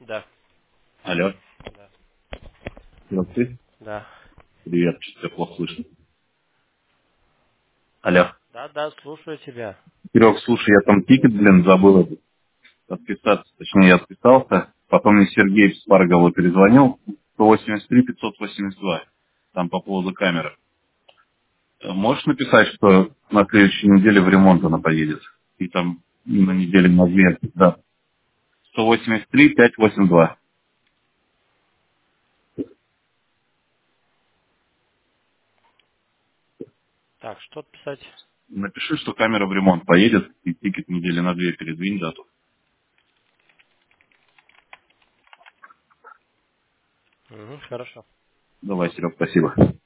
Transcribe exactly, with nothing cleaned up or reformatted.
Да, Алло. да, Серег, ты? да. Привет, что-то тебя плохо слышно. Алло. Да, да, слушаю тебя. Серег, слушай, я там тикет, блин, забыл этот отписаться. Точнее, я отписался. Потом мне Сергей с Паргова перезвонил. сто восемьдесят три пятьсот восемьдесят два. Там по поводу камеры. Э, Можешь написать, что на следующей неделе в ремонт она поедет? И там на неделе на две. Да. сто восемьдесят три пятьсот восемьдесят два. Так, что писать? Напиши, что камера в ремонт поедет, и тикет недели на две передвинь дату. Угу, хорошо. Давай, Серег, спасибо.